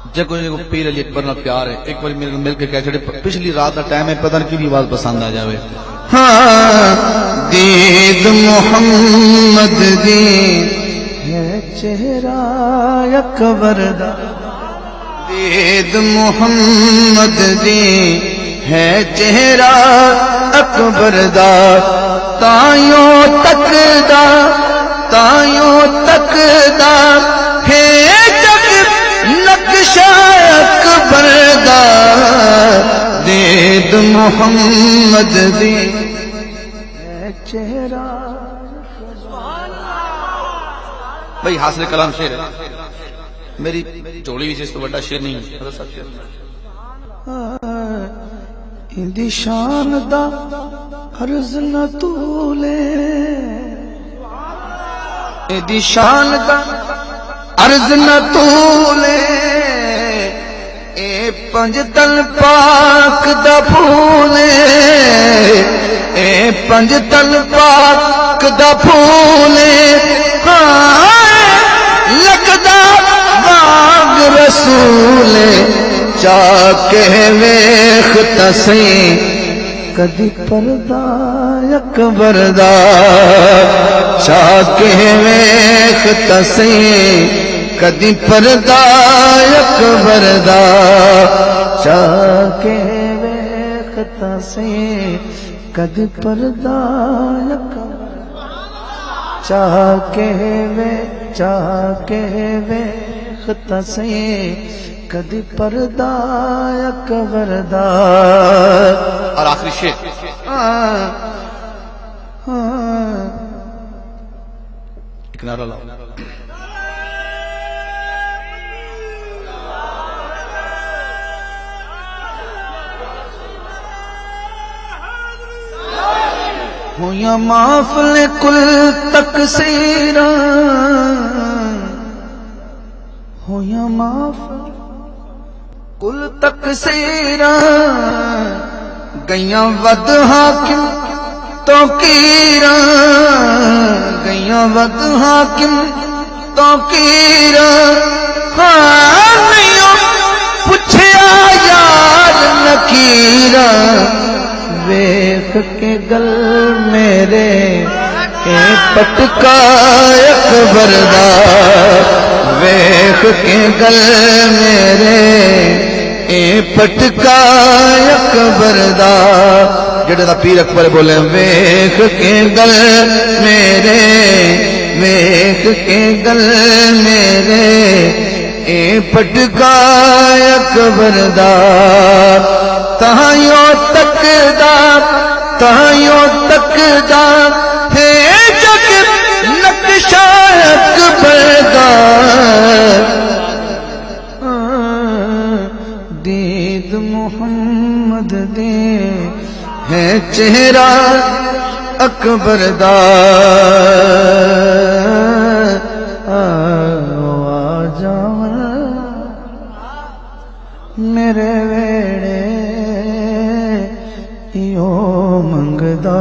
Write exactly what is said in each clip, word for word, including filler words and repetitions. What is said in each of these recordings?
جے کوئی پیر علی اکبر نال پیار ہے ایک بار میرے مل کے کہہ چھڑے پچھلی رات دا ٹائم ہے پتہ نہیں کیڑی آواز پسند آ جاوے ہاں دید محمد دی ہے چہرہ اکبر دا دید محمد دی ہے چہرہ اکبر دا تائیوں تک دا تائیوں تک دا ہے جگ نقشہ اکبر دا دید محمد دی ہے چہرہ بھئی حاصل کلام شعر ہے میری جوڑی بھی اس تو بڑا شعر نہیں اندی شان دا عرض نہ تولے اندی شان دا عرض نہ تولے اے پنج تل پاک دا پھولے اے پنج تل پاک دا پھولے لکدا باغ رسولے چاکے ویخ تسیں کدی پردہ اکبر دا چاکے ویخ تسیں کدی پردہ اکبر دا چاکے ویخ تسیں کدی پردہ اکبر چاکے وے چاکے ویخ تسیں کدی پردہ اکبر دا اور آخری شعر ایک نعرہ لاؤ ہویا محفل کل تقصیراں ہویا محفل کل تقصیراں گئیاں ود حاکم توقیراں گئیاں ود حاکم توقیراں ہاں نہیں پوچھیا یار نکیراں ویخ کے گل میرے اے پٹکا اکبر دا ویخ کے گل میرے اے پٹکا اکبر دا جڑے دا پیر اکبر بولے ویخ کے گل میرے ویخ کے گل میرے اے پٹکا اکبر دا تائیوں تک دا تائیوں تک دا ہے جگ نقشہ اکبر دا دید محمد دے ہے چہرہ اکبر دا آ جاؤں میرے ویڑے یو منگدا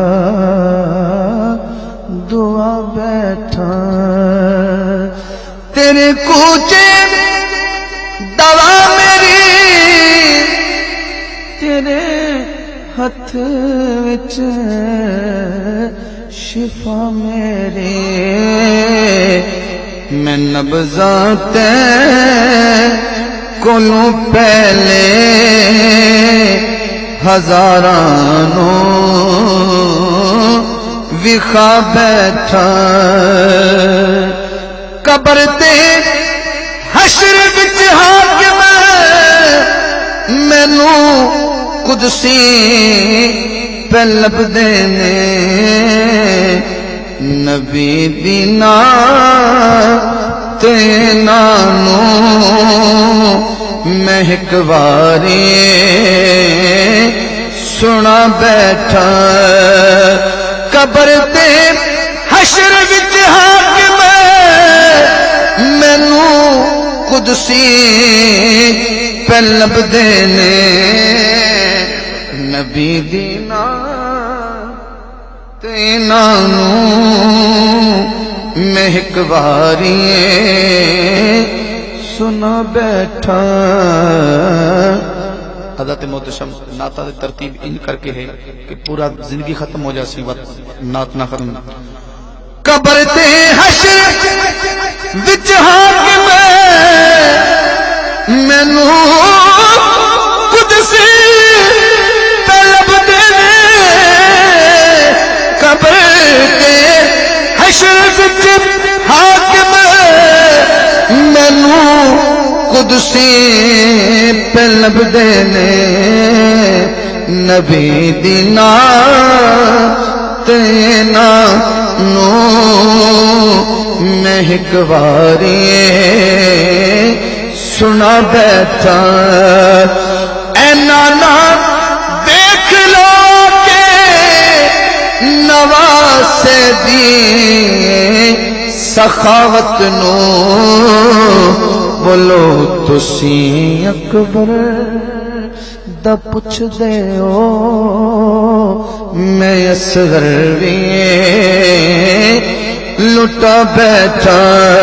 دعا بیٹھا تیرے کوچے دوا میری تیرے ہاتھ وچ شفا میرے میں نبضاں تے کولوں پہلے ہزارانوں وکھا بیٹھا قبر تے حشر وچ حاکم مینوں قدسی پہ لبدے نے نبی دی نات تے نانوں مہک واری سنا بیٹھا قبر تے حشر وچ حاکم مینوں قدسی پہ لبدے نے نبی دی نات تے نانوں مہک واری سنا بیٹھا حضرت محتشم نعت دی ترتیب ان کر کے ہے کہ پورا زندگی ختم ہو جاسی وقت نعت نہ ختم قبر تے حشر وچ حاکم مینوں قدسی طلب دے قبر تے حشر وچ حاکم مینوں قدسی طلب دے نبی دی نعت نو میں ایک باری سنا بیٹھا اے نانا دیکھ لو کہ نواسے دی سخاوت نو بولو تسی اکبر دا پوچھ دے او میں اصغر وی لٹا بیٹھا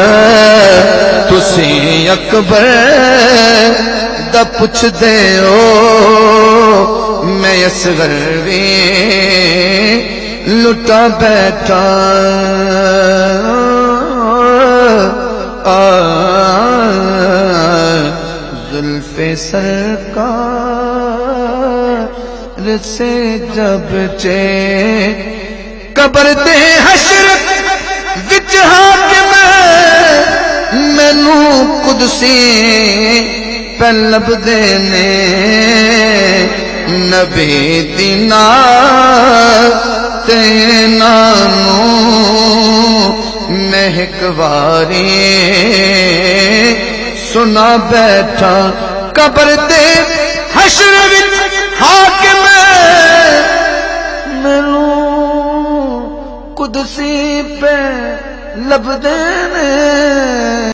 تسی اکبر دا پوچھ دے او میں اصغر وی لٹا بیٹھا زلف سرکار سے جب چے قبر تے حشر وچ حاکم مینوں قدسی پلب دینے نبی دی نعت نانو میں ایک باری سنا بیٹھا قبر تے حشر وچ حاکم مینوں قدسی پہ لب دینے